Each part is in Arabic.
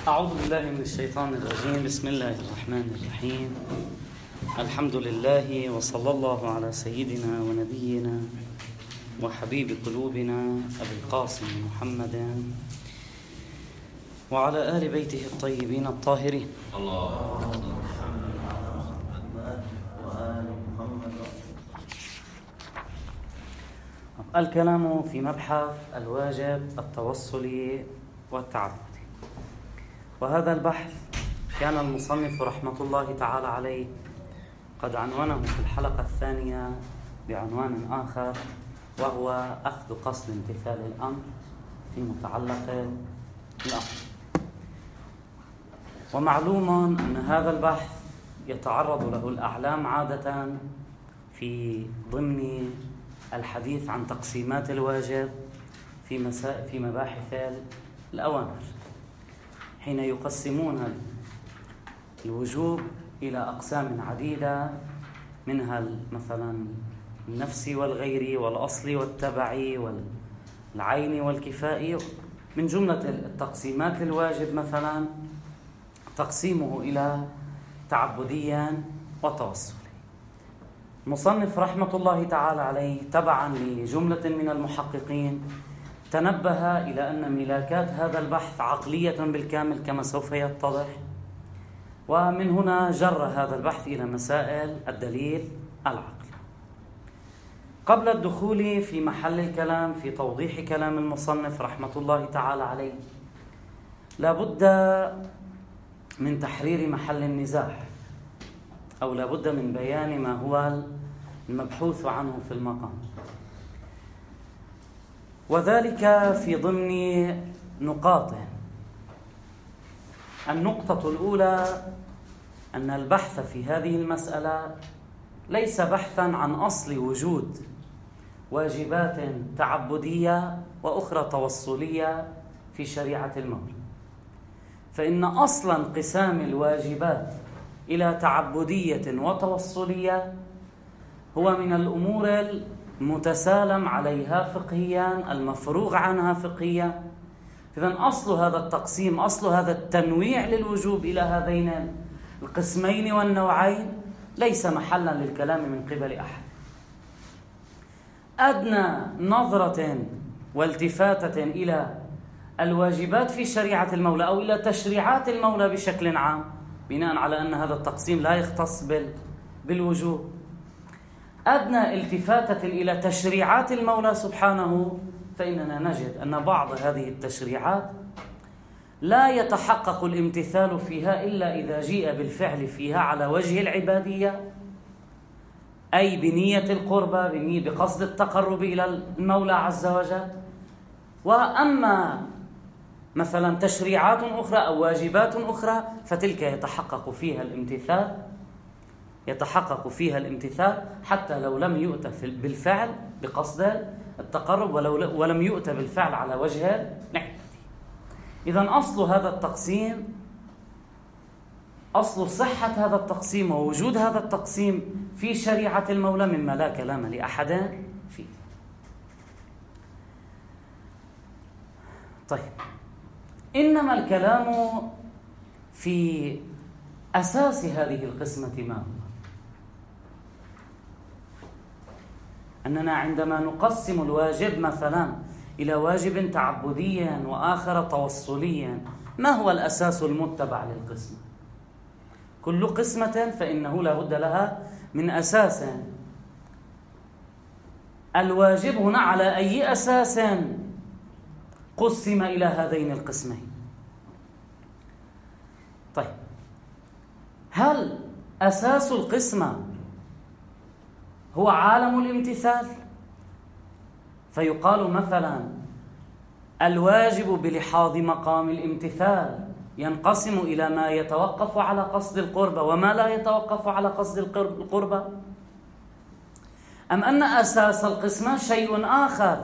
أعوذ بالله من الشيطان الرجيم. بسم الله الرحمن الرحيم. الحمد لله وصلى الله على سيدنا ونبينا وحبيب قلوبنا أبي القاسم محمد وعلى آل بيته الطيبين الطاهرين. الكلام في مبحث الواجب التوصلي والتعبدي، وهذا البحث كان المصنف رحمة الله تعالى عليه قد عنونه في الحلقة الثانية بعنوان آخر، وهو أخذ قصد امتثال الأمر في متعلق الأمر. ومعلوم أن هذا البحث يتعرض له الأعلام عادة في ضمن الحديث عن تقسيمات الواجب في مباحث الأوامر، حين يقسمون الوجوب إلى أقسام عديدة، منها مثلا النفسي والغيري والأصلي والتبعي والعيني والكفائي. من جملة التقسيمات للواجب مثلا تقسيمه إلى تعبديا وتوصلي. المصنف رحمة الله تعالى عليه تبعا لجملة من المحققين تنبه إلى أن ملاكات هذا البحث عقلية بالكامل كما سوف يتضح، ومن هنا جر هذا البحث إلى مسائل الدليل العقلي. قبل الدخول في محل الكلام في توضيح كلام المصنف رحمة الله تعالى عليه، لابد من تحرير محل النزاع، أو لابد من بيان ما هو المبحوث عنه في المقام، وذلك في ضمن نقاط. النقطة الأولى أن البحث في هذه المسألة ليس بحثا عن أصل وجود واجبات تعبدية وأخرى توصلية في شريعة المولى، فإن أصلا انقسام الواجبات إلى تعبدية وتوصلية هو من الأمور المتسالم عليها فقهيا، المفروغ عنها فقهيا. إذن أصل هذا التقسيم، أصل هذا التنويع للوجوب إلى هذين القسمين والنوعين ليس محلا للكلام من قبل أحد. أدنى نظرة والتفاتة إلى الواجبات في شريعة المولى أو إلى تشريعات المولى بشكل عام، بناء على أن هذا التقسيم لا يختص بالوجوب، أدنى التفاتة إلى تشريعات المولى سبحانه، فإننا نجد أن بعض هذه التشريعات لا يتحقق الامتثال فيها إلا إذا جيء بالفعل فيها على وجه العبادية، أي بنية القربى، بقصد التقرب إلى المولى عز وجل. وأما مثلا تشريعات أخرى أو واجبات أخرى فتلك يتحقق فيها الامتثال حتى لو لم يؤت بالفعل بقصد التقرب ولم يؤت بالفعل على وجه العبادة. إذن أصل هذا التقسيم، أصل صحة هذا التقسيم ووجود هذا التقسيم في شريعة المولى مما لا كلام لأحد فيه. طيب، إنما الكلام في أساس هذه القسمة ما هو؟ أننا عندما نقسم الواجب مثلا إلى واجب تعبديا وآخر توصليا، ما هو الأساس المتبع للقسمة؟ كل قسمة فإنه لا بد لها من أساس. الواجب هنا على أي أساس قسم إلى هذين القسمين؟ طيب، هل أساس القسمة هو عالم الامتثال؟ فيقال مثلا الواجب بلحاظ مقام الامتثال ينقسم إلى ما يتوقف على قصد القربة وما لا يتوقف على قصد القربة، أم أن أساس القسمة شيء آخر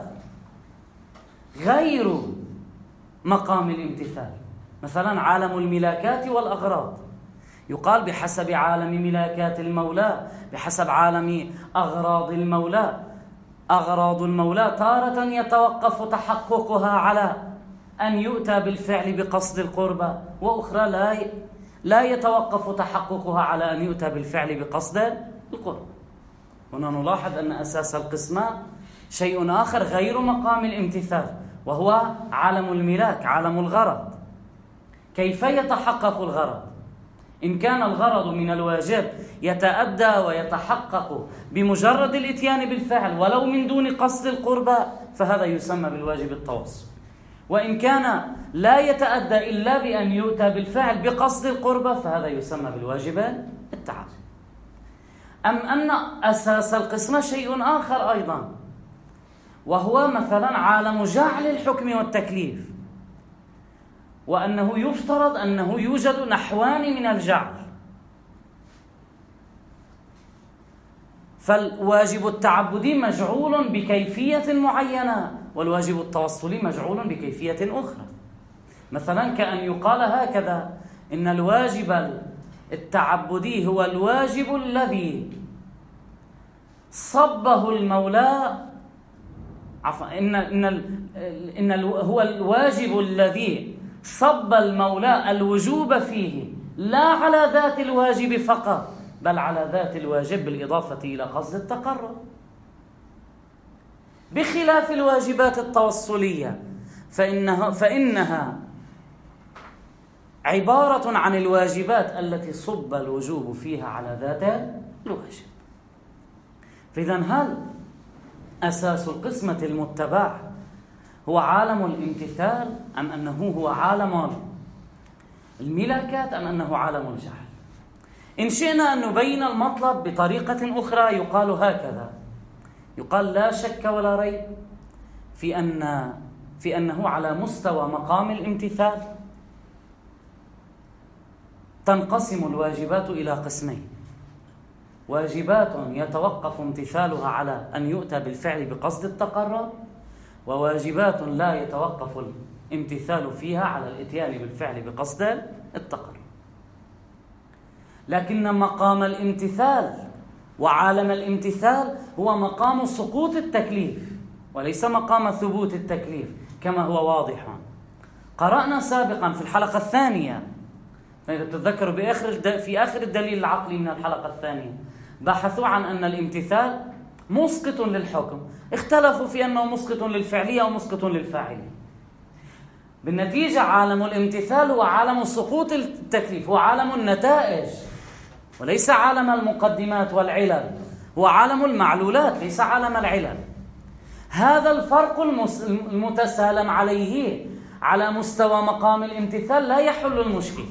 غير مقام الامتثال؟ مثلا عالم الملاكات والأغراض، يقال بحسب عالم ملاكات المولى، بحسب عالم أغراض المولى. أغراض المولى تارة يتوقف تحققها على أن يؤتى بالفعل بقصد القربة، وأخرى لا يتوقف تحققها على أن يؤتى بالفعل بقصد القرب. هنا نلاحظ أن أساس القسمة شيء آخر غير مقام الامتثال، وهو عالم الملاك، عالم الغرض. كيف يتحقق الغرض؟ إن كان الغرض من الواجب يتأدى ويتحقق بمجرد الإتيان بالفعل ولو من دون قصد القربى، فهذا يسمى بالواجب التوصل. وإن كان لا يتأدى إلا بأن يؤتى بالفعل بقصد القربى، فهذا يسمى بالواجب التعدي. أم أن أساس القسمة شيء آخر أيضا، وهو مثلا عالم جعل الحكم والتكليف، وأنه يفترض أنه يوجد نحوان من الجعل، فالواجب التعبدي مجعول بكيفية معينة، والواجب التوصلي مجعول بكيفية أخرى. مثلا كأن يقال هكذا: إن الواجب التعبدي هو الواجب الذي صبه المولى، عفوا، هو الواجب الذي صب المولى الوجوب فيه، لا على ذات الواجب فقط، بل على ذات الواجب بالإضافة إلى قصد التقرب، بخلاف الواجبات التوصلية فإنها عبارة عن الواجبات التي صب الوجوب فيها على ذات الواجب. فإذن هل أساس القسمة المتبع هو عالم الامتثال، أم أنه هو عالم الملاكات، أم أنه عالم الجهل؟ إن شئنا أن نبين المطلب بطريقة أخرى يقال هكذا: يقال لا شك ولا ريب في أنه على مستوى مقام الامتثال تنقسم الواجبات إلى قسمين: واجبات يتوقف امتثالها على أن يؤتى بالفعل بقصد التقرب، وواجبات لا يتوقف الامتثال فيها على الاتيان بالفعل بقصد التقرب. لكن مقام الامتثال وعالم الامتثال هو مقام سقوط التكليف وليس مقام ثبوت التكليف، كما هو واضح. قرأنا سابقا في الحلقة الثانية، إذا تتذكروا في آخر الدليل العقلي من الحلقة الثانية، بحثوا عن أن الامتثال مسقط للحكم، اختلفوا في أنه مسقط للفعلية أو مسقط للفاعلية. بالنتيجة عالم الامتثال هو عالم سقوط التكليف، هو عالم النتائج وليس عالم المقدمات والعلل، هو عالم المعلولات ليس عالم العلل. هذا الفرق المتسالم عليه على مستوى مقام الامتثال لا يحل المشكلة.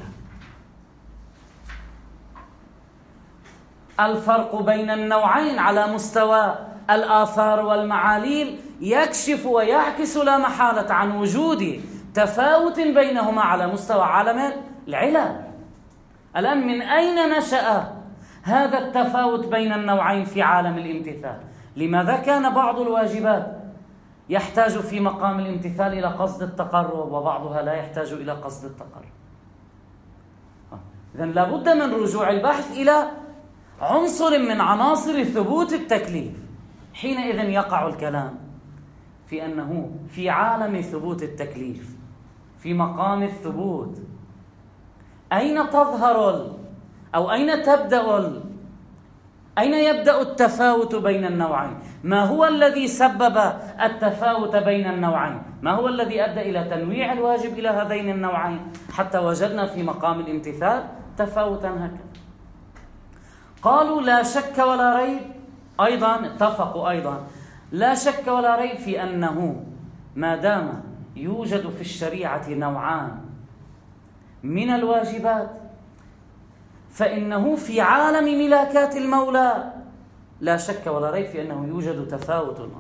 الفرق بين النوعين على مستوى الآثار والمعاليل يكشف ويعكس لا محالة عن وجود تفاوت بينهما على مستوى عالم العلل. الآن من أين نشأ هذا التفاوت بين النوعين في عالم الامتثال؟ لماذا كان بعض الواجبات يحتاج في مقام الامتثال إلى قصد التقرب وبعضها لا يحتاج إلى قصد التقرب؟ إذن لابد من رجوع البحث إلى عنصر من عناصر ثبوت التكليف. حينئذ يقع الكلام في أنه في عالم ثبوت التكليف، في مقام الثبوت، أين تظهر أو أين يبدأ التفاوت بين النوعين؟ ما هو الذي سبب التفاوت بين النوعين؟ ما هو الذي أدى إلى تنويع الواجب إلى هذين النوعين حتى وجدنا في مقام الامتثال تفاوتا هكذا؟ قالوا لا شك ولا ريب، أيضا اتفقوا أيضا لا شك ولا ريب في أنه ما دام يوجد في الشريعة نوعان من الواجبات فإنه في عالم ملاكات المولى لا شك ولا ريب في أنه يوجد تفاوت أيضا.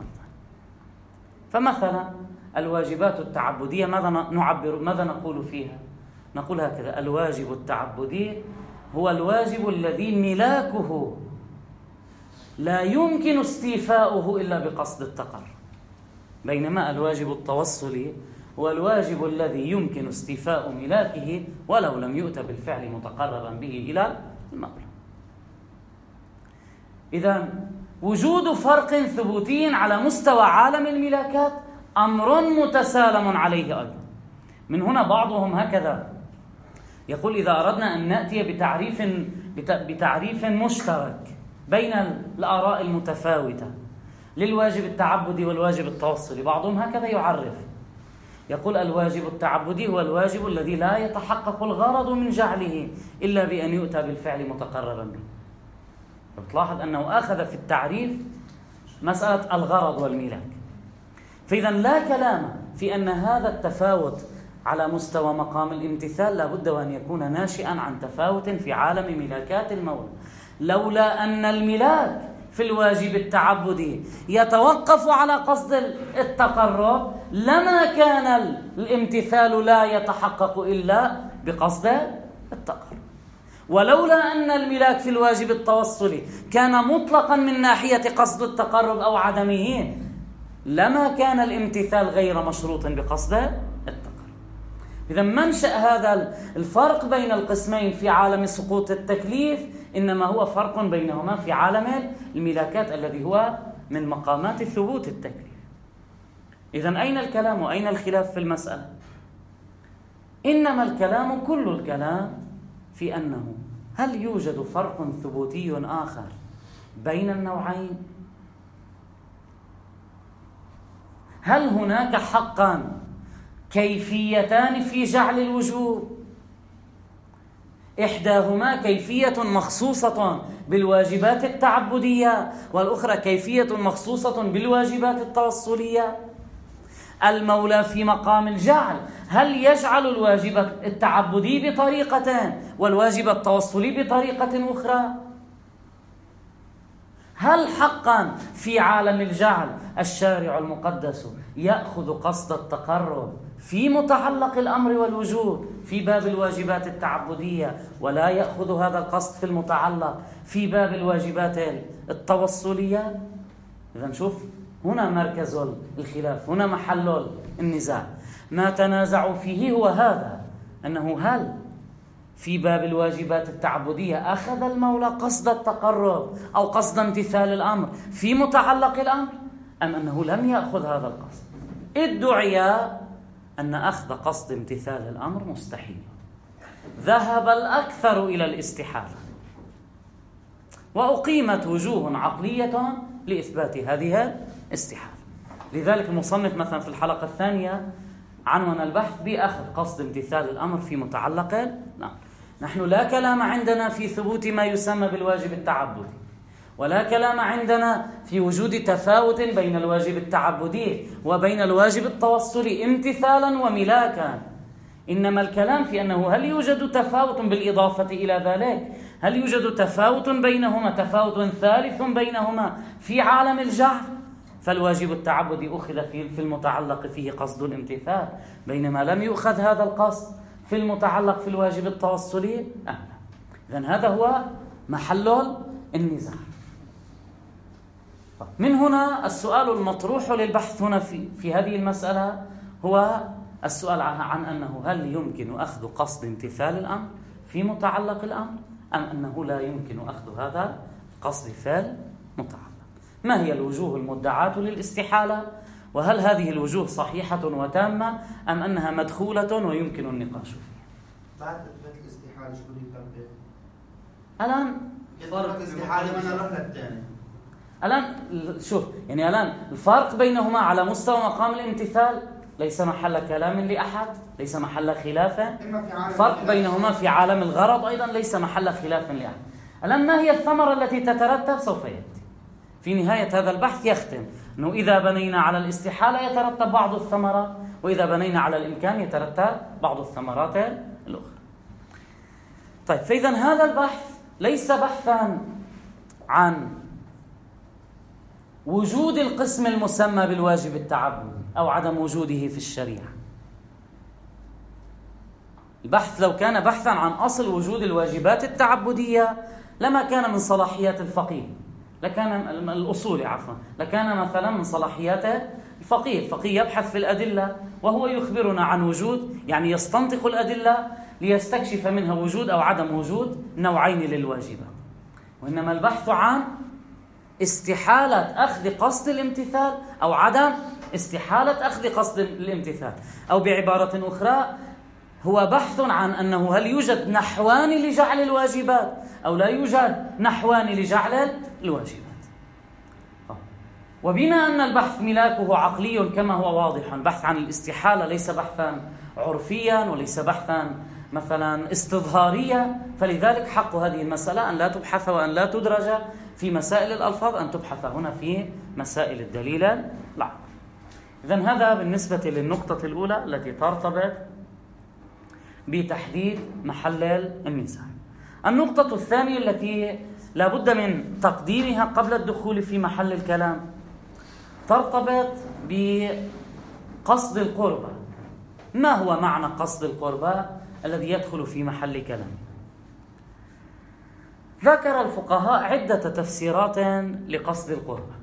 فمثلا الواجبات التعبدية ماذا نقول فيها؟ نقول هكذا: الواجب التعبدي هو الواجب الذي ملاكه لا يمكن استيفاؤه إلا بقصد التقرب، بينما الواجب التوصلي هو الواجب الذي يمكن استيفاء ملاكه ولو لم يؤت بالفعل متقربا به إلى المولى. إذن وجود فرق ثبوتي على مستوى عالم الملاكات أمر متسالم عليه أيضا. من هنا بعضهم هكذا يقول إذا أردنا أن نأتي بتعريف مشترك بين الآراء المتفاوتة للواجب التعبدي والواجب التوصلي، بعضهم هكذا يعرف، يقول الواجب التعبدي هو الواجب الذي لا يتحقق الغرض من جعله إلا بأن يؤتى بالفعل متقررا به. بتلاحظ أنه أخذ في التعريف مسألة الغرض والملاك. فإذا لا كلام في أن هذا التفاوت على مستوى مقام الامتثال لا بد وأن يكون ناشئا عن تفاوت في عالم ملاكات المولى. لولا أن الملاك في الواجب التعبدي يتوقف على قصد التقرب لما كان الامتثال لا يتحقق إلا بقصد التقرب. ولولا أن الملاك في الواجب التوصلي كان مطلقا من ناحية قصد التقرب أو عدمه لما كان الامتثال غير مشروط بقصد التقرب. إذا منشأ هذا الفرق بين القسمين في عالم سقوط التكليف إنما هو فرق بينهما في عالم الملاكات الذي هو من مقامات ثبوت التكليف. إذا أين الكلام وأين الخلاف في المسألة؟ إنما الكلام كل الكلام في أنه هل يوجد فرق ثبوتي آخر بين النوعين؟ هل هناك حقا كيفيتان في جعل الوجوب؟ إحداهما كيفية مخصوصة بالواجبات التعبدية والأخرى كيفية مخصوصة بالواجبات التوصلية. المولى في مقام الجعل هل يجعل الواجب التعبدي بطريقة والواجب التوصلي بطريقة أخرى؟ هل حقا في عالم الجعل الشارع المقدس يأخذ قصد التقرب في متعلق الأمر والوجوب في باب الواجبات التعبدية ولا يأخذ هذا القصد في المتعلق في باب الواجبات التوصلية؟ إذن شوف هنا مركز الخلاف، هنا محل النزاع. ما تنازعوا فيه هو هذا، أنه هل في باب الواجبات التعبدية أخذ المولى قصد التقرب أو قصد امتثال الأمر في متعلق الأمر أم أنه لم يأخذ هذا القصد. ادعي أن أخذ قصد امتثال الأمر مستحيل، ذهب الأكثر إلى الاستحالة، وأقيمت وجوه عقلية لإثبات هذه الاستحالة. لذلك المصنف مثلا في الحلقة الثانية عنوان البحث بأخذ قصد امتثال الأمر في متعلق الأمر. نحن لا كلام عندنا في ثبوت ما يسمى بالواجب التعبدي، ولا كلام عندنا في وجود تفاوت بين الواجب التعبدي وبين الواجب التوصلي امتثالا وملاكا. إنما الكلام في أنه هل يوجد تفاوت بالإضافة إلى ذلك، هل يوجد تفاوت بينهما، تفاوت ثالث بينهما في عالم الجعل، فالواجب التعبدي أخذ في المتعلق فيه قصد الامتثال بينما لم يؤخذ هذا القصد في المتعلق في الواجب التوصلي إذن هذا هو محل النزاع. من هنا السؤال المطروح للبحث هنا في هذه المسألة هو السؤال عن أنه هل يمكن أخذ قصد امتثال الأمر في متعلق الأمر أم أنه لا يمكن أخذ هذا القصد في المتعلق. ما هي الوجوه المدعاة للاستحالة، وهل هذه الوجوه صحيحة وتامة أم أنها مدخولة ويمكن النقاش فيها؟ بعد إثبات الاستحالة شو يفرق؟ الآن فرق الاستحالة من نروح للثاني. الآن شوف يعني الآن الفرق بينهما على مستوى مقام الامتثال ليس محل كلام لأحد، ليس محل خلاف. فرق بينهما في عالم الغرض أيضا ليس محل خلاف لأحد. الآن ما هي الثمرة التي تترتب سوف يأتي في نهاية هذا البحث، يختم أنه إذا بنينا على الاستحالة يترتب بعض الثمرات، وإذا بنينا على الإمكان يترتب بعض الثمرات الأخرى. طيب فإذا هذا البحث ليس بحثا عن وجود القسم المسمى بالواجب التعبدي أو عدم وجوده في الشريعة. البحث لو كان بحثا عن أصل وجود الواجبات التعبدية لما كان من صلاحيات الفقيه، لكان الأصول لكان مثلا من صلاحيات الفقيه. الفقيه يبحث في الأدلة وهو يخبرنا عن وجود، يعني يستنطق الأدلة ليستكشف منها وجود أو عدم وجود نوعين للواجبات. وإنما البحث عن استحالة أخذ قصد الامتثال أو عدم استحالة أخذ قصد الامتثال، أو بعبارة أخرى هو بحث عن أنه هل يوجد نحوان لجعل الواجبات أو لا يوجد نحوان لجعل الواجبات. وبما أن البحث ملاكه عقلي كما هو واضح، البحث عن الاستحالة ليس بحثا عرفيا وليس بحثا مثلا استظهاريا، فلذلك حق هذه المسألة أن لا تبحث وأن لا تدرج في مسائل الألفاظ، أن تبحث هنا في مسائل الدليل العقلي. إذن هذا بالنسبة للنقطة الأولى التي ترتبط بتحديد محل النزاع. النقطة الثانية التي لا بد من تقديمها قبل الدخول في محل الكلام ترتبط بقصد القربة. ما هو معنى قصد القربة الذي يدخل في محل كلام؟ ذكر الفقهاء عدة تفسيرات لقصد القربة.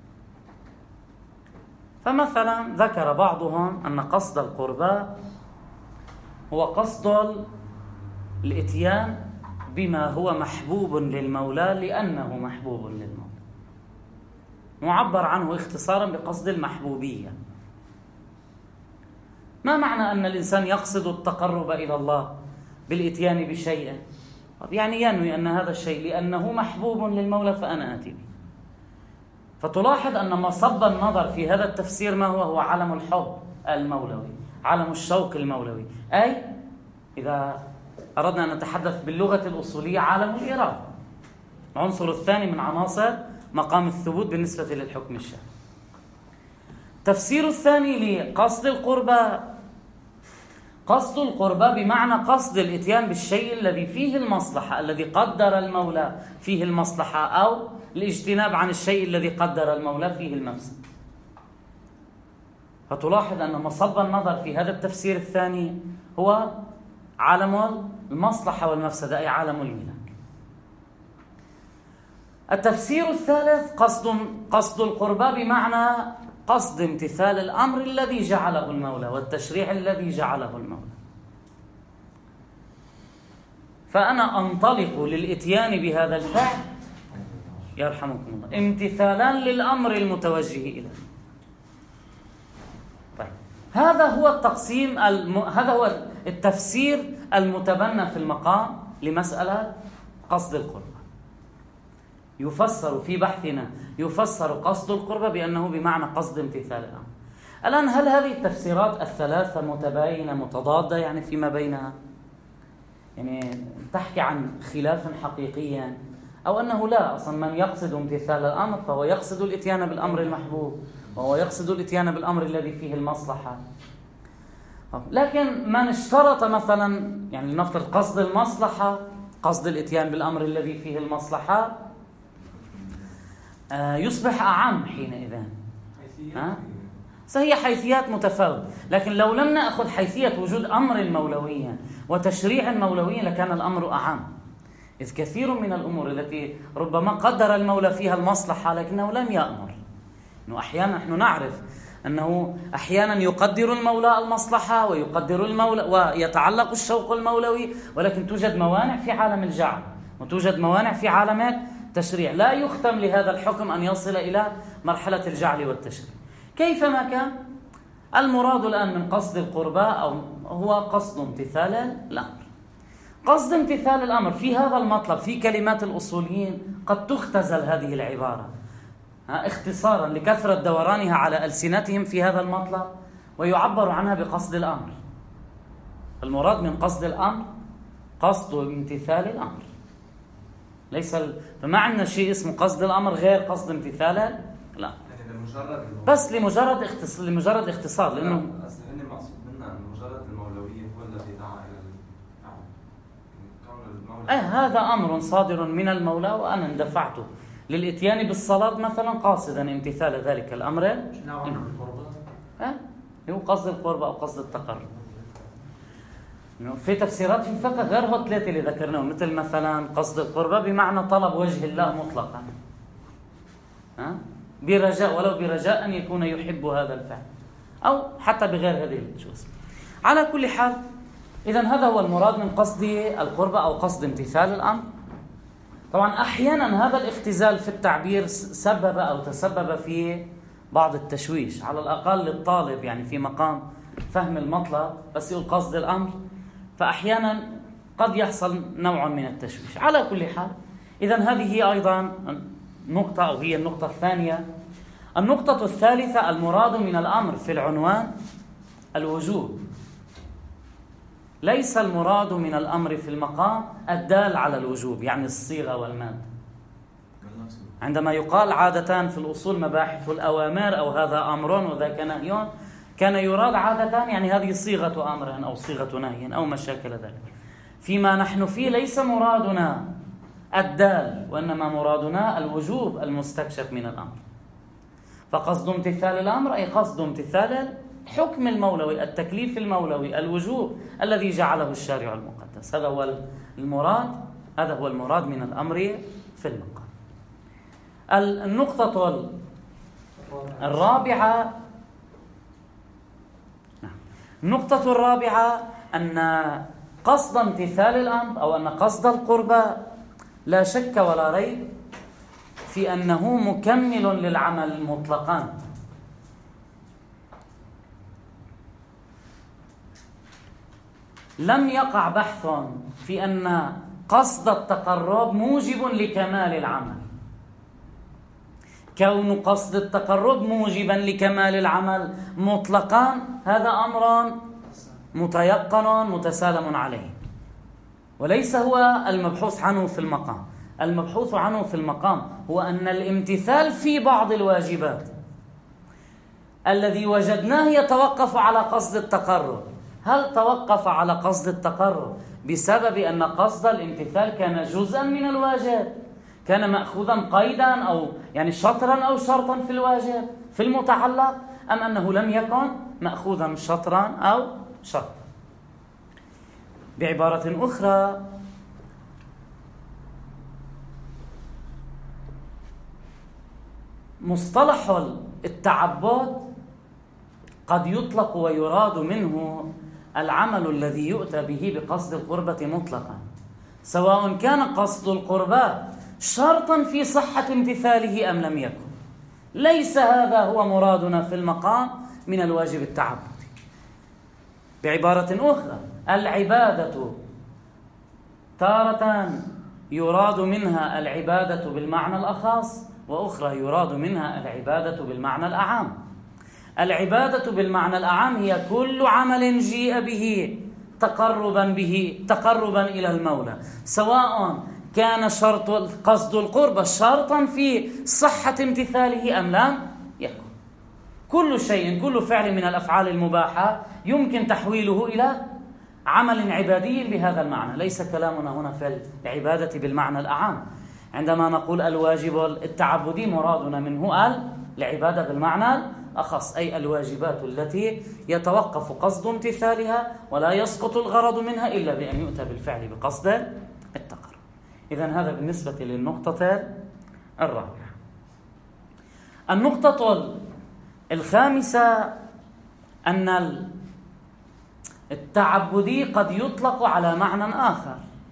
فمثلا ذكر بعضهم أن قصد القربة هو قصد الإتيان بما هو محبوب للمولى لأنه محبوب للمولى، معبر عنه اختصارا بقصد المحبوبية. ما معنى أن الإنسان يقصد التقرب إلى الله بالإتيان بشيء؟ يعني ينوي أن هذا الشيء لأنه محبوب للمولى فأنا آتي به. فتلاحظ أن مصب النظر في هذا التفسير ما هو علم الحب المولوي، علم الشوق المولوي، أي إذا أردنا أن نتحدث باللغة الأصولية عالم الإرادة، العنصر الثاني من عناصر مقام الثبوت بالنسبة للحكم الشرعي. التفسير الثاني لقصد القربة، قصد القربة بمعنى قصد الإتيان بالشيء الذي فيه المصلحة، الذي قدر المولى فيه المصلحة، أو الاجتناب عن الشيء الذي قدر المولى فيه المفسد. فتلاحظ أن مصب النظر في هذا التفسير الثاني هو عالم المصلحة والمفسدة، أي عالم الملاك. التفسير الثالث قصد القربة بمعنى قصد امتثال الأمر الذي جعله المولى والتشريع الذي جعله المولى. فأنا أنطلق للإتيان بهذا الفعل يرحمكم الله امتثالا للأمر المتوجه إليه. طيب، هذا هو التقسيم هذا هو التفسير المتبنى في المقام لمسألة قصد القربة. يفسر في بحثنا يفسر قصد القربة بأنه بمعنى قصد امتثال الأمر. الآن هل هذه التفسيرات الثلاثة متباينة متضادة يعني فيما بينها؟ يعني تحكي عن خلاف حقيقي، أو أنه لا، أصلا من يقصد امتثال الأمر فهو يقصد الإتيان بالأمر المحبوب، وهو يقصد الإتيان بالأمر الذي فيه المصلحة. لكن من اشترط مثلا يعني لنفترض قصد المصلحة، قصد الإتيان بالأمر الذي فيه المصلحة يصبح أعم حينئذ. فهي حيثيات متفاوتة، لكن لو لم نأخذ حيثية وجود أمر مولوي وتشريع مولوي لكان الأمر أعم، إذ كثير من الأمور التي ربما قدر المولى فيها المصلحة لكنه لم يأمر. إنه أحيانا نحن نعرف أنه أحيانا يقدر المولى المصلحة ويقدر المولى ويتعلق الشوق المولوي، ولكن توجد موانع في عالم الجعل وتوجد موانع في عالم التشريع، لا يختم لهذا الحكم أن يصل إلى مرحلة الجعل والتشريع. كيفما كان، المراد الآن من قصد القربة أو هو قصد امتثال الأمر. قصد امتثال الأمر في هذا المطلب في كلمات الأصوليين قد تختزل هذه العبارة اختصارا لكثرة دورانها على ألسنتهم في هذا المطلب، ويعبر عنها بقصد الأمر. المراد من قصد الأمر قصد امتثال الأمر، ليس فما عندنا شيء اسمه قصد الأمر غير قصد امتثال لا، بس لمجرد اختصار، لأنه المقصود منا أن مجرد المولوية هو الذي دعا إلى الفعل. هذا أمر صادر من المولى وأنا اندفعته للإتيان بالصلاة مثلا قاصدا امتثال ذلك الأمر. هو قصد القربة أو قصد التقرب. في تفسيرات في الفقه غير هالثلاثة اللي ذكرناهم، مثل مثلا قصد القربة بمعنى طلب وجه الله مطلقا، برجاء ولو برجاء أن يكون يحب هذا الفعل، أو حتى بغير هذه الجزء. على كل حال، إذن هذا هو المراد من قصد القربة أو قصد امتثال الأمر. طبعا أحيانا هذا الاختزال في التعبير سبب أو تسبب في بعض التشويش، على الأقل للطالب يعني في مقام فهم المطلب، بس يقول قصد الأمر فأحيانا قد يحصل نوع من التشويش. على كل حال، إذن هذه أيضا نقطة، أو هي النقطة الثانية. النقطة الثالثة: المراد من الأمر في العنوان الوجوب، ليس المراد من الأمر في المقام الدال على الوجوب، يعني الصيغة والمادة. عندما يقال عادة في الأصول مباحث الأوامر أو هذا أمر وذاك نهي، كان يراد عادة يعني هذه صيغة أمر أو صيغة نهي أو ما شاكل ذلك. فيما نحن فيه ليس مرادنا الدال، وإنما مرادنا الوجوب المستكشف من الأمر. فقصد امتثال الأمر أي قصد امتثال الحكم المولوي، التكليف المولوي، الوجوب الذي جعله الشارع المقدس. هذا هو المراد من الأمر في المقام. النقطة الرابعة أن قصد امتثال الأمر أو أن قصد القربى لا شك ولا ريب في أنه مكمل للعمل مطلقا. لم يقع بحث في أن قصد التقرب موجب لكمال العمل. كون قصد التقرب موجبا لكمال العمل مطلقا هذا أمر متيقن متسالم عليه، وليس هو المبحوث عنه في المقام. المبحوث عنه في المقام هو أن الامتثال في بعض الواجبات الذي وجدناه يتوقف على قصد التقرب. هل توقف على قصد التقرب بسبب أن قصد الامتثال كان جزءا من الواجب، كان مأخوذا قيدا أو يعني شطرا أو شرطا في الواجب في المتعلق، أم أنه لم يكن مأخوذا شطرا أو شرطا؟ بعبارة أخرى، مصطلح التعبد قد يطلق ويراد منه العمل الذي يؤتى به بقصد القربة مطلقا، سواء كان قصد القربة شرطا في صحة امتثاله أم لم يكن. ليس هذا هو مرادنا في المقام من الواجب التعبدي. بعبارة أخرى، العبادة تارة يراد منها العبادة بالمعنى الأخص، وأخرى يراد منها العبادة بالمعنى الأعم. العبادة بالمعنى الأعم هي كل عمل جيء به تقربا إلى المولى، سواء كان شرط قصد القربة شرطا في صحة امتثاله أم لم يكن. كل شيء، كل فعل من الأفعال المباحة يمكن تحويله إلى عمل عبادي بهذا المعنى. ليس كلامنا هنا في العبادة بالمعنى الأعم. عندما نقول الواجب التعبدي مرادنا منه العبادة بالمعنى أخص، أي الواجبات التي يتوقف قصد امتثالها ولا يسقط الغرض منها إلا بأن يؤتى بالفعل بقصد التقرب. إذن هذا بالنسبة للنقطة الرابعة. النقطة الخامسة أن التعبدي قد يطلق على معنى آخر،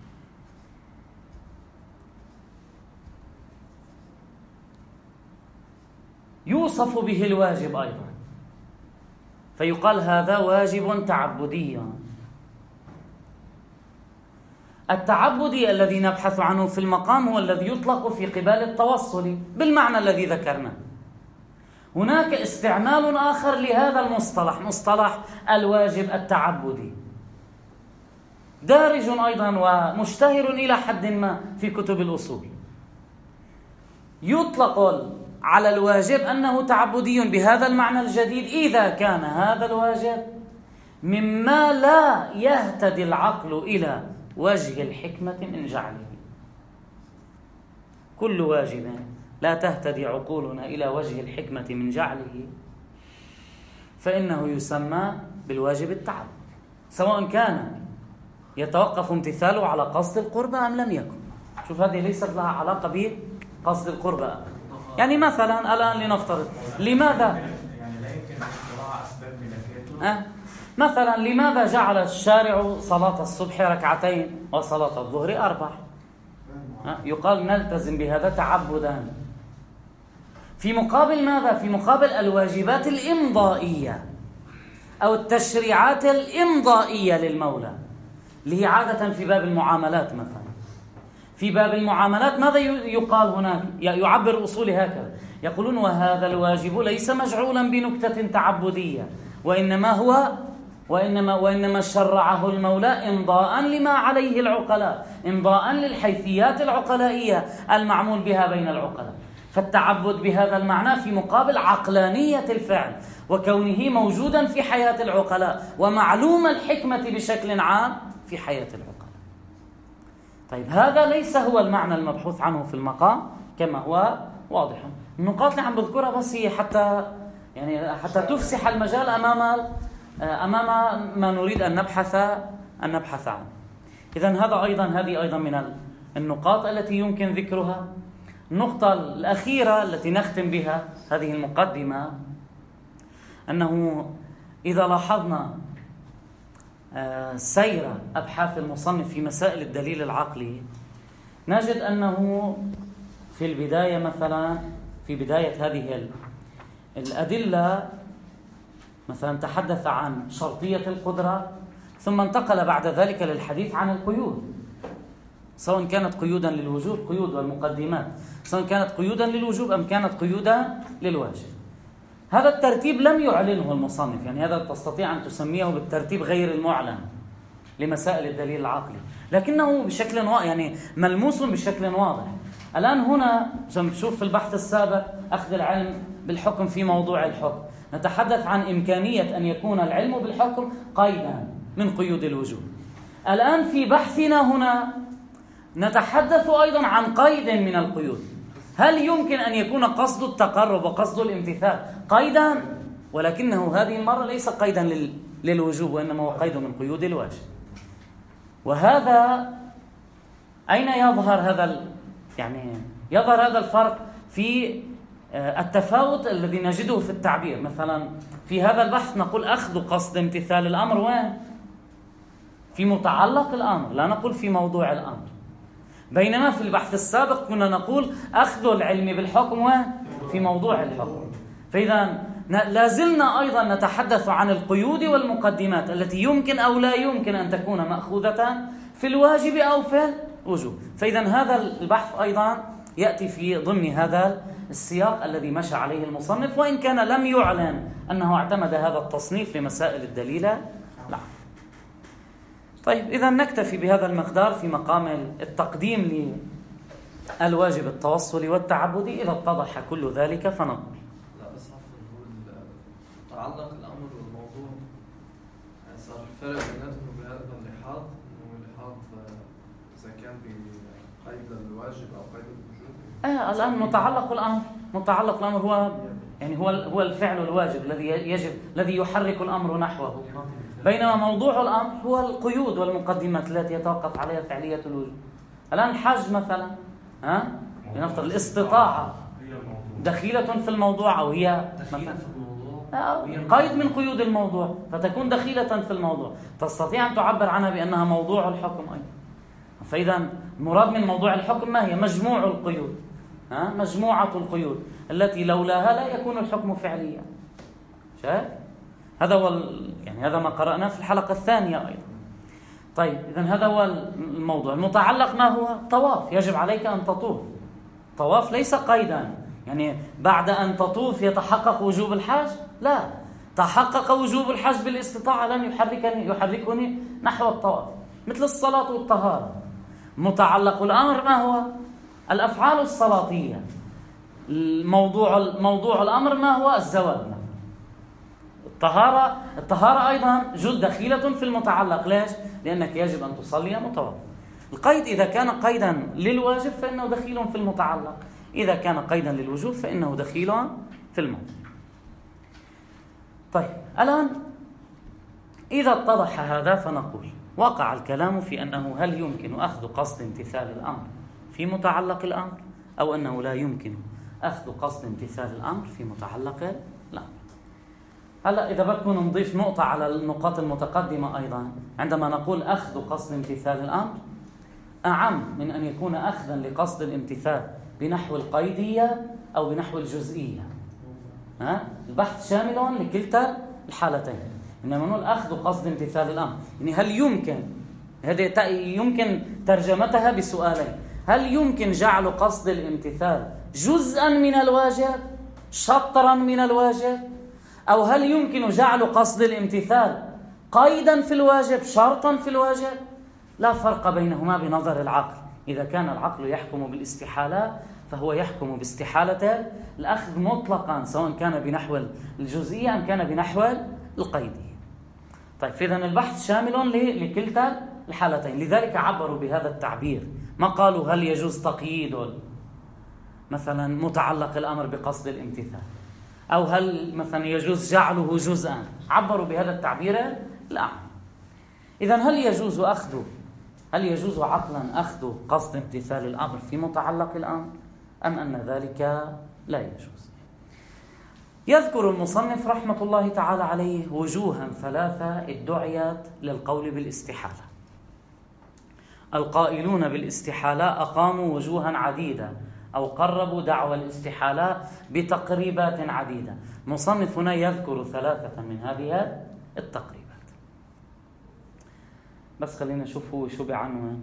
يوصف به الواجب أيضا، فيقال هذا واجب تعبدي. التعبدي الذي نبحث عنه في المقام هو الذي يطلق في قبال التوصل بالمعنى الذي ذكرناه. هناك استعمال آخر لهذا المصطلح، مصطلح الواجب التعبدي، دارج أيضا ومشتهر إلى حد ما في كتب الأصول. يطلق على الواجب أنه تعبدي بهذا المعنى الجديد إذا كان هذا الواجب مما لا يهتدي العقل إلى وجه الحكمة من جعله. كل واجب لا تهتدي عقولنا إلى وجه الحكمة من جعله فإنه يسمى بالواجب التعبد، سواء كان يتوقف امتثاله على قصد القربة أم لم يكن. شوف، هذه ليست لها علاقة بقصد القربة. يعني مثلا الآن لنفترض لماذا يعني لا يمكن اختراع أسباب ملكاته. مثلا لماذا جعل الشارع صلاة الصبح ركعتين وصلاة الظهر 4؟ يقال نلتزم بهذا تعبدا. في مقابل ماذا؟ في مقابل الواجبات الإمضائية أو التشريعات الإمضائية للمولى. اللي هي عادة في باب المعاملات مثلا. في باب المعاملات ماذا يقال هناك؟ يعبر أصول هكذا، يقولون وهذا الواجب ليس مجعولا بنكتة تعبدية، وإنما شرعه المولى إمضاء لما عليه العقلاء، إمضاء للحيثيات العقلائية المعمول بها بين العقلاء. فالتعبد بهذا المعنى في مقابل عقلانية الفعل وكونه موجودا في حياة العقلاء ومعلوم الحكمة بشكل عام في حياة العقلاء. طيب هذا ليس هو المعنى المبحوث عنه في المقام كما هو واضح. النقاط اللي عم بذكرها بس هي حتى تفسح المجال أمام ما نريد أن نبحث عنه. إذن هذه أيضا من النقاط التي يمكن ذكرها. النقطة الأخيرة التي نختم بها هذه المقدمة أنه إذا لاحظنا سير أبحاث المصنف في مسائل الدليل العقلي نجد أنه في البداية مثلا في بداية هذه الأدلة مثلا تحدث عن شرطية القدرة، ثم انتقل بعد ذلك للحديث عن القيود، سواء كانت قيودا للوجوب، قيود والمقدمات، سواء كانت قيودا للوجوب أم كانت قيودا للواجب. هذا الترتيب لم يعلنه المصنف، يعني هذا تستطيع أن تسميه بالترتيب غير المعلن لمسائل الدليل العقلي، لكنه بشكل يعني ملموس بشكل واضح. الآن هنا نشوف في البحث السابق أخذ العلم بالحكم في موضوع الحكم، نتحدث عن إمكانية أن يكون العلم بالحكم قيدا من قيود الوجوب. الآن في بحثنا هنا نتحدث أيضا عن قيد من القيود. هل يمكن أن يكون قصد التقرب وقصد الامتثال قيدا، ولكنه هذه المرة ليس قيدا للوجوب وإنما هو قيد من قيود الواجب. وهذا أين يظهر هذا الفرق في التفاوت الذي نجده في التعبير. مثلا في هذا البحث نقول أخذ قصد امتثال الأمر وين؟ في متعلق الأمر، لا نقول في موضوع الأمر. بينما في البحث السابق كنا نقول أخذ العلم بالحكم وين؟ في موضوع الحكم. فإذا لازلنا أيضا نتحدث عن القيود والمقدمات التي يمكن أو لا يمكن أن تكون مأخوذة في الواجب أو في الوجوب. فإذا هذا البحث أيضا يأتي في ضمن هذا السياق الذي مشى عليه المصنف، وإن كان لم يعلن أنه اعتمد هذا التصنيف لمسائل الدليل. لا. طيب إذا نكتفي بهذا المقدار في مقام التقديم للواجب التوصلي والتعبدي. إذا اتضح كل ذلك فنقول. لا بس عفوا، تعلق الأمر والموضوع صار الفرق بيناتهم بهذا اللحاظ، إنه اللحاظ إذا كان بقيد الواجب أو قيد الوجوب. الآن متعلق الأمر هو الفعل الواجب الذي يحرك الأمر نحوه، بينما موضوع الأمر هو القيود والمقدمات التي يتوقف عليها فعلية الوجوب. الآن الحج مثلا لنفترض الاستطاعة دخيلة في الموضوع، أو هي قيد من قيود الموضوع، فتكون دخيلة في الموضوع، تستطيع أن تعبر عنها بأنها موضوع الحكم أيضا. فإذا المراد من موضوع الحكم ما هي؟ مجموع القيود، مجموعة القيود التي لولاها لا يكون الحكم فعليا. شايف؟ هذا هو هذا ما قرأناه في الحلقة الثانية أيضا. طيب إذن هذا هو الموضوع. المتعلق ما هو؟ طواف، يجب عليك أن تطوف. طواف ليس قيدا، يعني بعد أن تطوف يتحقق وجوب الحج؟ لا، تحقق وجوب الحج بالاستطاعة، لن يحركني نحو الطواف. مثل الصلاة والطهارة. متعلق الأمر ما هو؟ الأفعال الصلاتية. موضوع الأمر ما هو؟ الزواج. الطهارة أيضا دخيلة في المتعلق. ليش؟ لأنك يجب أن تصلي متوضئا. القيد إذا كان قيدا للواجب فإنه دخيل في المتعلق، إذا كان قيدا للوجوب فإنه دخيل في الموضوع. طيب الآن إذا اتضح هذا فنقول وقع الكلام في أنه هل يمكن أخذ قصد امتثال الأمر في متعلق الأمر، أو أنه لا يمكن أخذ قصد امتثال الأمر في متعلق الأمر. هلأ إذا بدكم نضيف نقطة على النقاط المتقدمة أيضا، عندما نقول أخذ قصد امتثال الأمر أعم من أن يكون أخذا لقصد الامتثال بنحو القيدية أو بنحو الجزئية. البحث شامل لكلتا الحالتين. إنما نقول أخذ قصد امتثال الأمر، يعني هل يمكن هذه يمكن ترجمتها بسؤالين: هل يمكن جعل قصد الامتثال جزءا من الواجب، شطرا من الواجب، أو هل يمكن جعل قصد الامتثال قيدا في الواجب، شرطا في الواجب؟ لا فرق بينهما بنظر العقل. إذا كان العقل يحكم بالاستحالة فهو يحكم باستحالة الأخذ مطلقا، سواء كان بنحو الجزئية أم كان بنحو القيدية. طيب، إذن البحث شامل لكلتا الحالتين، لذلك عبروا بهذا التعبير. ما قالوا هل يجوز تقييد مثلا متعلق الأمر بقصد الامتثال، أو هل مثلا يجوز جعله جزءا. عبروا بهذا التعبير الأعم. إذن هل يجوز عقلا أخذ قصد امتثال الأمر في متعلق الأمر، أم أن ذلك لا يجوز؟ يذكر المصنف رحمة الله تعالى عليه وجوها ثلاثة ادعيت للقول بالاستحالة. القائلون بالاستحالة أقاموا وجوها عديدة، أو قربوا دعوى الاستحالة بتقريبات عديدة. مصنف هنا يذكر ثلاثة من هذه التقريبات. بس خلينا نشوف هو شو بعنوان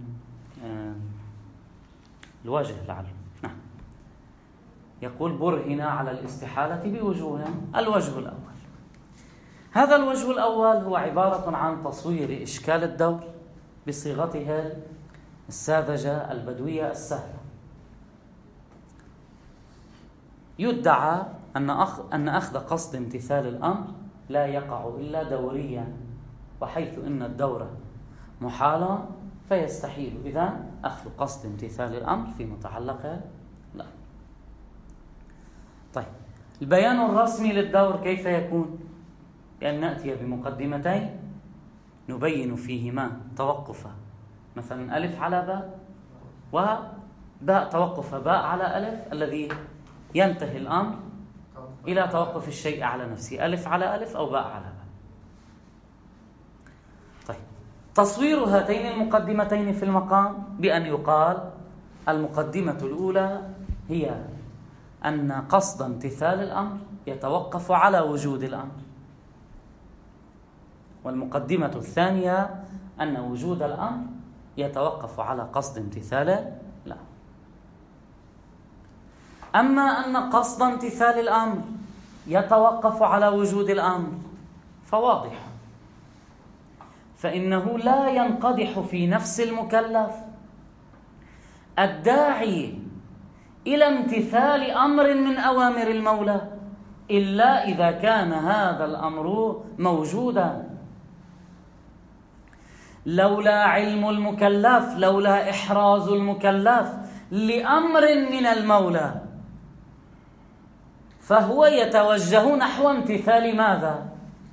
الوجه لعله. نعم، يقول: برهن على الاستحالة بوجوه. الوجه الأول، هذا الوجه الأول هو عبارة عن تصوير إشكال الدور بصيغتها الساذجة البدوية السهلة. يدعى أن أخذ قصد امتثال الأمر لا يقع إلا دوريا، وحيث إن الدورة محالا فيستحيل إذن أخذ قصد امتثال الأمر في متعلق لا. طيب، البيان الرسمي للدور كيف يكون؟ بأن نأتي بمقدمتين نبين فيهما توقف مثلا ألف على باء، وباء توقف باء على ألف، الذي ينتهي الأمر إلى توقف الشيء على نفسه، ألف على ألف أو باء على باء. طيب، تصوير هاتين المقدمتين في المقام بأن يقال: المقدمة الأولى هي أن قصد امتثال الأمر يتوقف على وجود الأمر، والمقدمة الثانية أن وجود الأمر يتوقف على قصد امتثال الأمر. أما أن قصد امتثال الأمر يتوقف على وجود الأمر فواضح، فإنه لا ينقدح في نفس المكلف الداعي إلى امتثال أمر من أوامر المولى إلا إذا كان هذا الأمر موجودا. لولا علم المكلف، لولا إحراز المكلف لأمر من المولى، فهو يتوجه نحو امتثال ماذا؟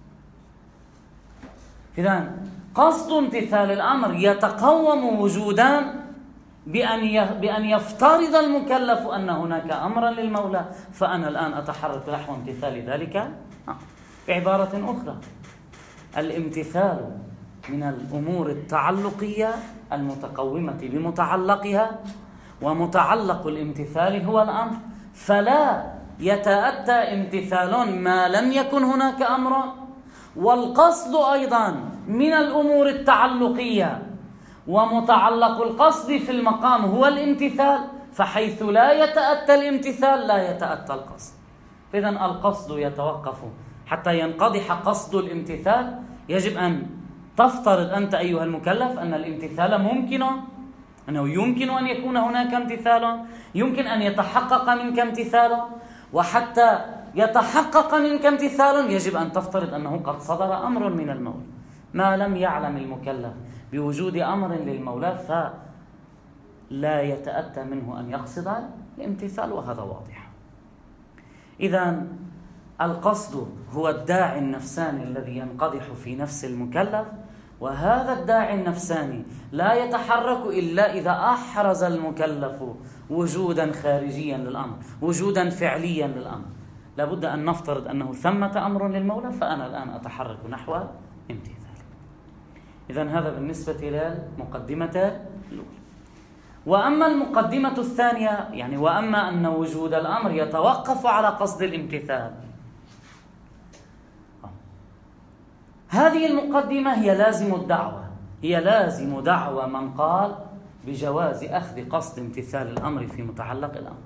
إذن قصد امتثال الأمر يتقوم وجودا بأن يفترض المكلف أن هناك أمرا للمولى، فأنا الآن أتحرك نحو امتثال ذلك. بعبارة أخرى، الامتثال من الأمور التعلقية المتقومة بمتعلقها، ومتعلق الامتثال هو الأمر، فلا يتأتى امتثال ما لم يكن هناك أمر. والقصد أيضا من الأمور التعلقية، ومتعلق القصد في المقام هو الامتثال، فحيث لا يتأتى الامتثال لا يتأتى القصد. إذن القصد يتوقف حتى ينقضح قصد الامتثال. يجب أن تفترض أنت أيها المكلف أن الامتثال ممكن، أنه يمكن أن يكون هناك امتثال، يمكن أن يتحقق منك امتثال، وحتى يتحقق منك امتثال يجب أن تفترض أنه قد صدر أمر من المولى. ما لم يعلم المكلف بوجود أمر للمولى فلا يتأتى منه أن يقصد الامتثال، وهذا واضح. إذن القصد هو الداعي النفساني الذي ينقدح في نفس المكلف، وهذا الداعي النفساني لا يتحرك إلا إذا أحرز المكلف وجودا خارجيا للأمر، وجودا فعليا للأمر. لابد أن نفترض أنه ثمة أمر للمولى، فأنا الآن أتحرك نحو امتثال. إذن هذا بالنسبة للمقدمة الأولى. وأما المقدمة الثانية، يعني وأما أن وجود الأمر يتوقف على قصد الامتثال، هذه المقدمة هي لازم الدعوة، هي لازم دعوى من قال بجواز أخذ قصد امتثال الأمر في متعلق الأمر.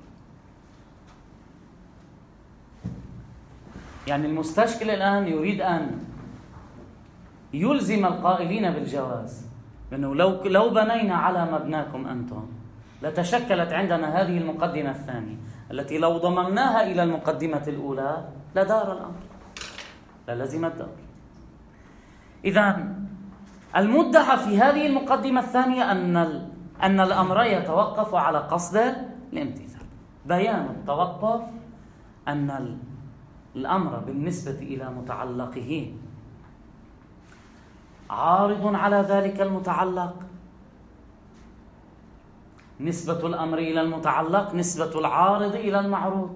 يعني المستشكل الآن يريد أن يلزم القائلين بالجواز، لأنه لو بنينا على مبناكم أنتم لتشكلت عندنا هذه المقدمة الثانية التي لو ضممناها إلى المقدمة الأولى لدار الأمر، للزم الدار. إذن المدعى في هذه المقدمة الثانية أن الأمر يتوقف على قصد الامتثال. بيان التوقف أن الأمر بالنسبة إلى متعلقه عارض على ذلك المتعلق. نسبة الأمر إلى المتعلق نسبة العارض إلى المعروض.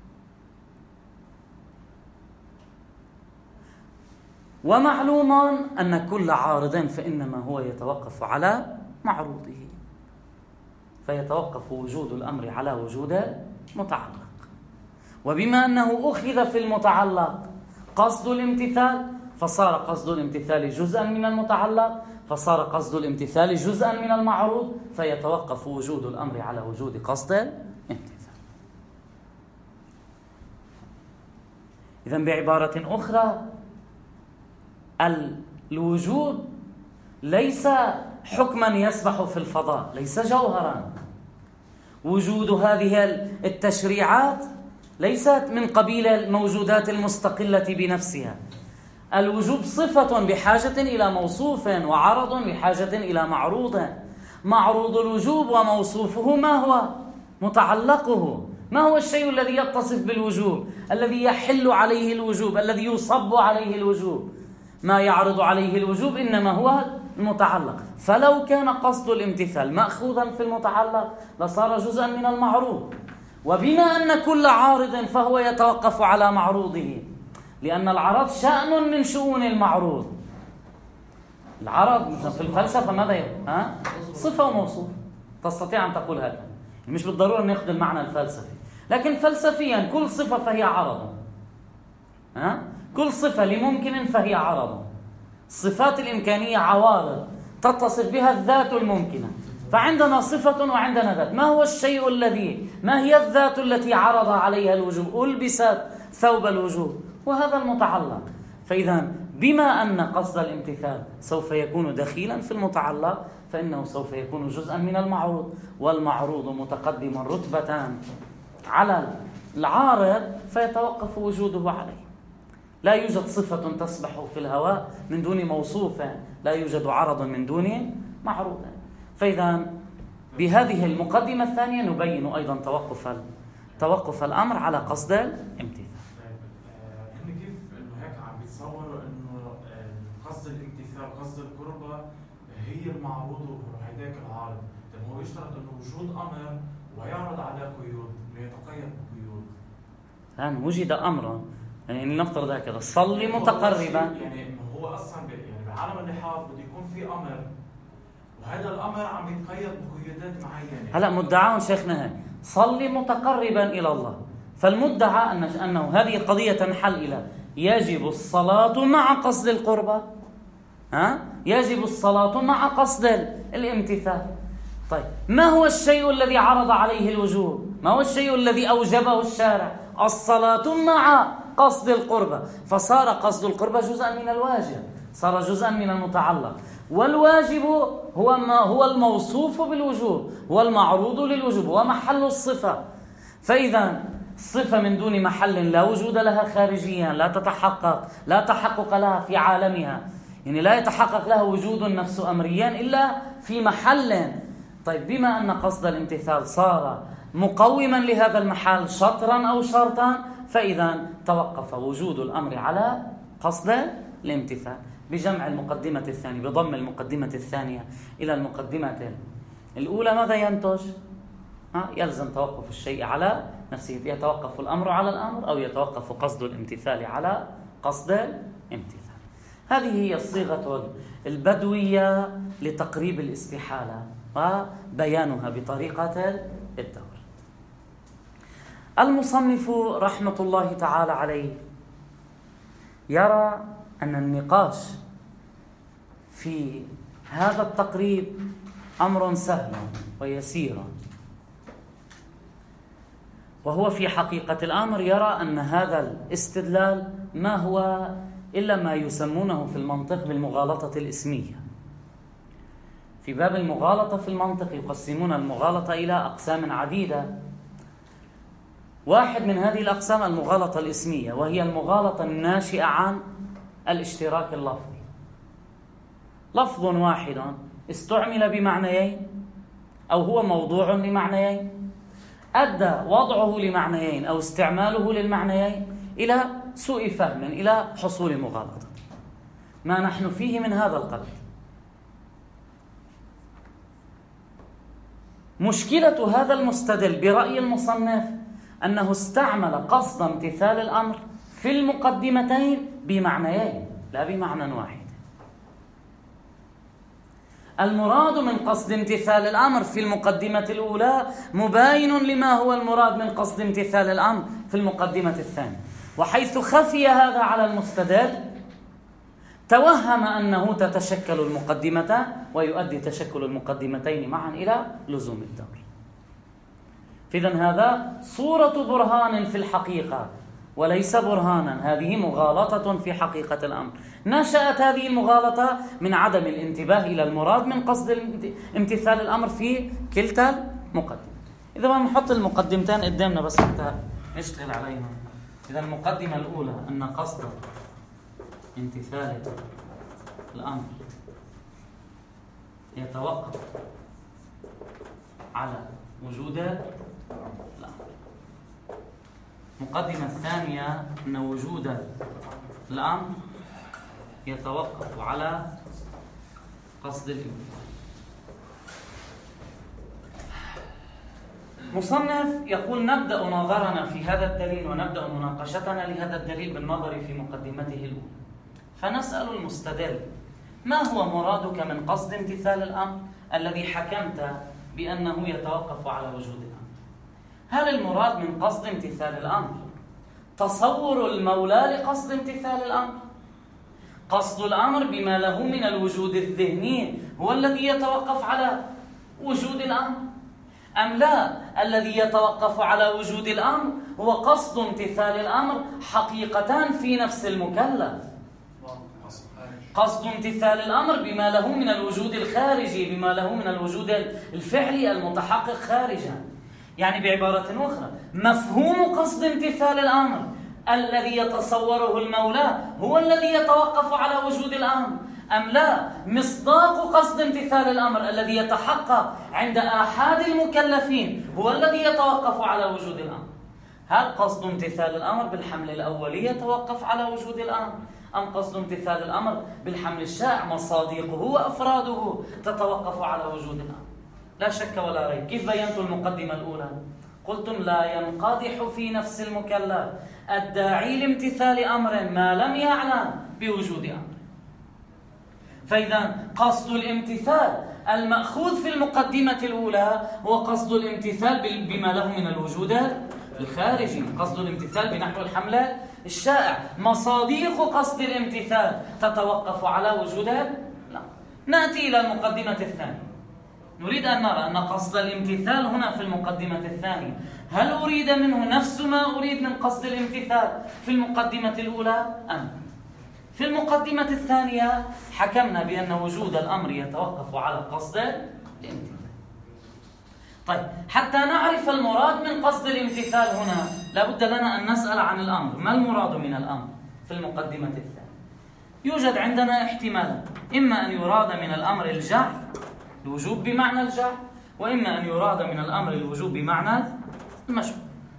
ومعلوم أن كل عارض فإنما هو يتوقف على معروضه، فيتوقف وجود الأمر على وجود المتعلق. وبما أنه أخذ في المتعلق قصد الامتثال فصار قصد الامتثال جزءا من المتعلق، فصار قصد الامتثال جزءا من المعروض، فيتوقف وجود الأمر على وجود قصد الامتثال. إذن بعبارة أخرى الوجود ليس حكما يسبح في الفضاء، ليس جوهرا. وجود هذه التشريعات ليست من قبيل الموجودات المستقلة بنفسها. الوجوب صفة بحاجة إلى موصوف، وعرض بحاجة إلى معروض. معروض الوجوب وموصوفه ما هو؟ متعلقه. ما هو الشيء الذي يتصف بالوجوب، الذي يحل عليه الوجوب، الذي يصب عليه الوجوب؟ ما يعرض عليه الوجوب إنما هو المتعلق. فلو كان قصد الامتثال مأخوذا في المتعلق لصار جزءا من المعروض. وبما أن كل عارض فهو يتوقف على معروضه، لأن العرض شأن من شؤون المعروض. العرض مثلا في الفلسفة ماذا يقول؟ صفة وموصوف. تستطيع أن تقول هذا، مش بالضرورة أن نأخذ المعنى الفلسفي، لكن فلسفيا كل صفة فهي عرض. كل صفة لممكن فهي عرض. الصفات الإمكانية عوارض تتصف بها الذات الممكنة. فعندنا صفة وعندنا ذات. ما هو الشيء ما هي الذات التي عرض عليها الوجوب؟ ألبست ثوب الوجوب، وهذا المتعلق. فإذا بما أن قصد الامتثال سوف يكون دخيلا في المتعلق فإنه سوف يكون جزءا من المعروض، والمعروض متقدم رتبة على العارض فيتوقف وجوده عليه. لا يوجد صفة تسبح في الهواء من دون موصوف، لا يوجد عرض من دون معروض. فإذا بهذه المقدمة الثانية نبين أيضا توقف الأمر على قصد الامتثال. يعني كيف إنه هيك عم بيتصوروا إنه قصد الامتثال قصد القربة هي المعروض وهيداك العارض؟ طيب هو يشترط إنه وجود أمر ويعرض على قيود ليتقيد بقيود. الآن وجد أمر، يعني نفترض هكذا صلي متقربا. يعني هو أصلا بعالم اللحاظ بده يكون في أمر، وهذا الأمر عم يتقيد بقيودات معينة. هلا مدعاهم شيخنا هيك صلي متقربا إلى الله، فالمدعى أنه هذه القضية تنحل إلى يجب الصلاة مع قصد القربة، يجب الصلاة مع قصد الامتثال. طيب ما هو الشيء الذي عرض عليه الوجوب؟ ما هو الشيء الذي أوجبه الشارع؟ الصلاة مع قصد القربة. فصار قصد القربة جزءا من الواجب، صار جزءا من المتعلق. والواجب هو الموصوف بالوجوب، هو المعروض للوجوب، هو محل الصفة. فإذا الصفة من دون محل لا وجود لها خارجيا، لا تحقق لها في عالمها، يعني لا يتحقق لها وجود نفس أمريا إلا في محل. طيب بما أن قصد الامتثال صار مقوما لهذا المحل شطرا أو شرطا، فإذا توقف وجود الأمر على قصد الامتثال. بجمع المقدمة الثانية، بضم المقدمة الثانية إلى المقدمة الأولى ماذا ينتج؟ يلزم توقف الشيء على نفسه. يتوقف الأمر على الأمر أو يتوقف قصد الامتثال على قصد الامتثال. هذه هي الصيغة البدوية لتقريب الاستحالة وبيانها بطريقة الدور. المصنف رحمة الله تعالى عليه يرى أن النقاش في هذا التقريب أمر سهل ويسير، وهو في حقيقة الأمر يرى أن هذا الاستدلال ما هو إلا ما يسمونه في المنطق بالمغالطة الإسمية. في باب المغالطة في المنطق يقسمون المغالطة إلى أقسام عديدة. واحد من هذه الأقسام المغالطة الإسمية، وهي المغالطة الناشئة عن الاشتراك اللفظي. لفظ واحد استعمل بمعنيين أو هو موضوع لمعنيين، أدى وضعه لمعنيين أو استعماله للمعنيين إلى سوء فهم، إلى حصول مغالطة. ما نحن فيه من هذا القبيل. مشكلة هذا المستدل برأي المصنف أنه استعمل قصد امتثال الأمر في المقدمتين بمعنيين لا بمعنى واحد. المراد من قصد امتثال الأمر في المقدمة الأولى مباين لما هو المراد من قصد امتثال الأمر في المقدمة الثانية، وحيث خفي هذا على المستدل توهم أنه تتشكل المقدمتان ويؤدي تشكل المقدمتين معا إلى لزوم الدور. فإذن هذا صورة برهان في الحقيقة وليس برهانا، هذه مغالطة في حقيقة الأمر. نشأت هذه المغالطة من عدم الانتباه إلى المراد من قصد امتثال الأمر في كلتا المقدمة. إذا ما نحط المقدمتين قدامنا بس حتى نشتغل عليهم. إذا المقدمة الأولى أن قصد امتثال الأمر يتوقف على وجود الأمر. المقدمة الثانية أن وجود الأمر يتوقف على قصد الامتثال. مصنف يقول نبدأ نظرنا في هذا الدليل ونبدأ مناقشتنا لهذا الدليل بالنظر في مقدمته الأولى، فنسأل المستدل ما هو مرادك من قصد امتثال الأمر الذي حكمت بأنه يتوقف على وجود الأمر؟ هل المراد من قصد امتثال الأمر تصور المولى لقصد امتثال الأمر؟ قصد الأمر بما له من الوجود الذهني هو الذي يتوقف على وجود الأمر، أم لا الذي يتوقف على وجود الأمر هو قصد امتثال الأمر حقيقتان في نفس المكلف؟ قصد امتثال الأمر بما له من الوجود الخارجي، بما له من الوجود الفعلي المتحقق خارجا. يعني بعبارة أخرى، مفهوم قصد امتثال الأمر الذي يتصوره المولى هو الذي يتوقف على وجود الأمر، أم لا مصداق قصد امتثال الأمر الذي يتحقق عند آحاد المكلفين هو الذي يتوقف على وجود الأمر؟ هل قصد امتثال الأمر بالحمل الأولي يتوقف على وجود الأمر، أم قصد امتثال الأمر بالحمل الشائع مصادقه وأفراده تتوقف على وجود الأمر؟ لا شك ولا ريب. كيف بينت المقدمة الأولى؟ قلتم لا ينقدح في نفس المكلف الداعي لامتثال أمر ما لم يعلم بوجود أمر. فإذا قصد الامتثال المأخوذ في المقدمة الأولى هو قصد الامتثال بما له من الوجود الخارجي، قصد الامتثال بنحو الحمل الشائع. مصادق قصد الامتثال تتوقف على وجودها؟ لا. نأتي إلى المقدمة الثانية. نريد أن نرى أن قصد الامتثال هنا في المقدمة الثانية هل أريد منه نفس ما أريد من قصد الامتثال في المقدمة الأولى أم؟ في المقدمة الثانية حكمنا بأن وجود الأمر يتوقف على قصد الامتثال. طيب، حتى نعرف المراد من قصد الامتثال هنا لابد لنا أن نسأل عن الأمر. ما المراد من الأمر في المقدمة الثانية؟ يوجد عندنا احتمال، إما أن يراد من الأمر الجعل، الوجوب بمعنى الجعل، وإما أن يراد من الأمر الوجوب بمعنى المشروع.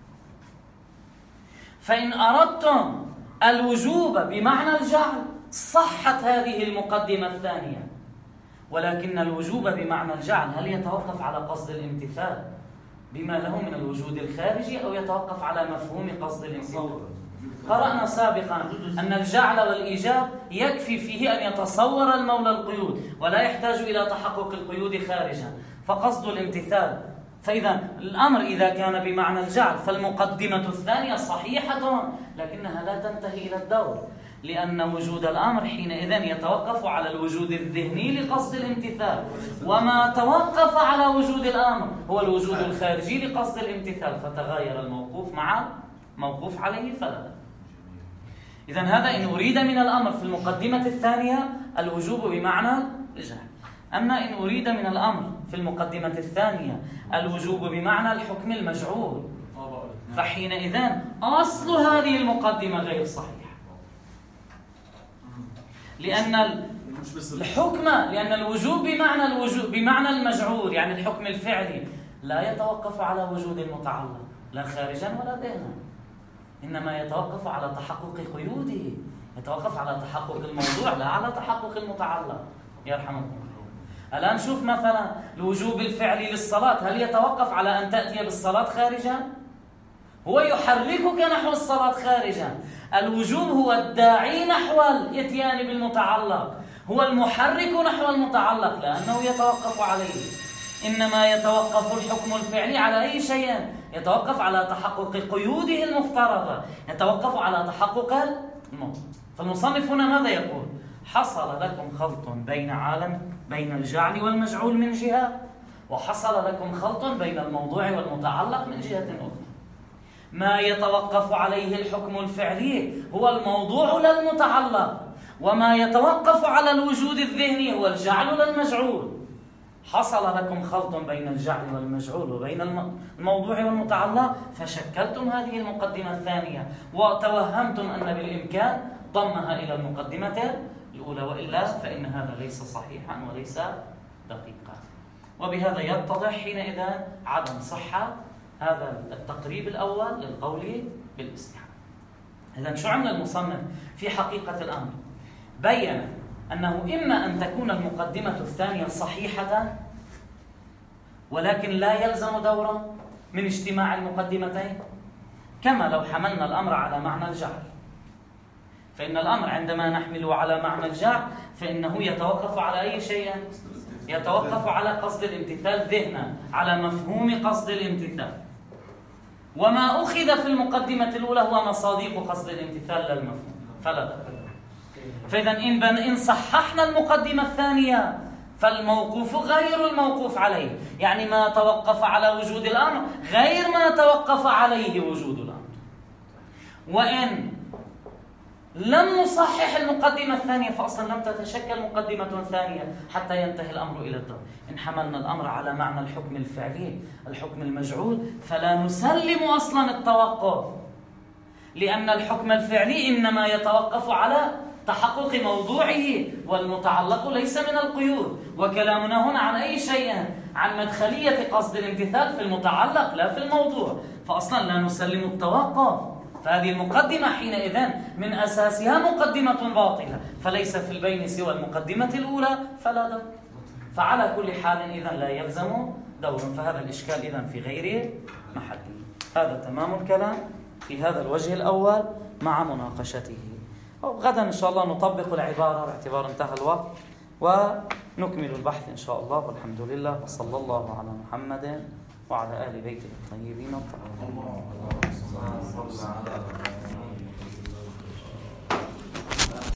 فإن أردتم الوجوب بمعنى الجعل صحت هذه المقدمة الثانية، ولكن الوجوب بمعنى الجعل هل يتوقف على قصد الامتثال بما له من الوجود الخارجي أو يتوقف على مفهوم قصد الامتثال؟ قرأنا سابقا أن الجعل والإيجاب يكفي فيه أن يتصور المولى القيود ولا يحتاج إلى تحقق القيود خارجا، فقصد الامتثال. فإذا الأمر إذا كان بمعنى الجعل فالمقدمة الثانية صحيحة، لكنها لا تنتهي إلى الدور، لأن وجود الأمر حينئذ يتوقف على الوجود الذهني لقصد الامتثال، وما توقف على وجود الأمر هو الوجود الخارجي لقصد الامتثال، فتغاير الموقوف مع موقوف عليه فلا. إذن هذا إن أريد من الأمر في المقدمة الثانية الوجوب بمعنى الجعل. أما إن أريد من الأمر في المقدمة الثانية الوجوب بمعنى الحكم المجعول، فحينئذ أصل هذه المقدمة غير صحيح، لأن الحكم، لأن الوجوب بمعنى المجعول، يعني الحكم الفعلي لا يتوقف على وجود المتعلق لا خارجا ولا ذهنا، إنما يتوقف على تحقق قيوده، يتوقف على تحقق الموضوع لا على تحقق المتعلق. يرحمكم. الآن شوف مثلا الوجوب الفعلي للصلاة، هل يتوقف على أن تأتي بالصلاة خارجا؟ هو يحركك نحو الصلاة خارجا. الوجوب هو الداعي نحو الاتيان بالمتعلق، هو المحرك نحو المتعلق لأنه يتوقف عليه. إنما يتوقف الحكم الفعلي على أي شيء؟ يتوقف على تحقق قيوده المفترضة، يتوقف على تحقق الموت. فالمصنف هنا ماذا يقول؟ حصل لكم خلط بين الجعل والمجعول من جهة، وحصل لكم خلط بين الموضوع والمتعلق من جهة أخرى. ما يتوقف عليه الحكم الفعلي هو الموضوع لا المتعلق، وما يتوقف على الوجود الذهني هو الجعل لا المجعول. حصل لكم خلط بين الجعل والمجعول وبين الموضوع والمتعلق، فشكلتم هذه المقدمة الثانية وتوهمتم أن بالإمكان ضمها إلى المقدمة الأولى، وإلا فإن هذا ليس صحيحا وليس دقيقا. وبهذا يتضح حينئذ عدم صحة هذا التقريب الأول للقول بالاستحالة. إذن شو عمل المصنف في حقيقة الأمر؟ بيّن أنه إما أن تكون المقدمة الثانية صحيحة، ولكن لا يلزم دورا من اجتماع المقدمتين، كما لو حملنا الأمر على معنى الجعل، فإن الأمر عندما نحمله على معنى الجعل فإنه يتوقف على أي شيء؟ يتوقف على قصد الامتثال ذهنا، على مفهوم قصد الامتثال. وما أخذ في المقدمة الأولى هو مصادق قصد الامتثال لا المفهوم، فلا دخل. فإذا إن صححنا المقدمة الثانية فالموقوف غير الموقوف عليه، يعني ما توقف على وجود الأمر غير ما توقف عليه وجود الأمر. وإن لم نصحح المقدمة الثانية فأصلا لم تتشكل مقدمة ثانية حتى ينتهي الأمر إلى الدور. إن حملنا الأمر على معنى الحكم الفعلي الحكم المجعول فلا نسلم أصلا التوقف، لأن الحكم الفعلي إنما يتوقف على تحقق موضوعه، والمتعلق ليس من القيود. وكلامنا هنا عن أي شيء؟ عن مدخلية قصد الامتثال في المتعلق لا في الموضوع، فأصلا لا نسلم التوقف. فهذه المقدمة حينئذ من أساسها مقدمة باطلة، فليس في البين سوى المقدمة الأولى فلا دور. فعلى كل حال إذن لا يلزم دور، فهذا الإشكال إذن في غير محله. هذا تمام الكلام في هذا الوجه الأول مع مناقشته. غدا إن شاء الله نطبق العبارة باعتبار انتهى الوقت ونكمل البحث إن شاء الله. والحمد لله وصلى الله على محمد وعلى آل بيته الطيبين الطاهرين.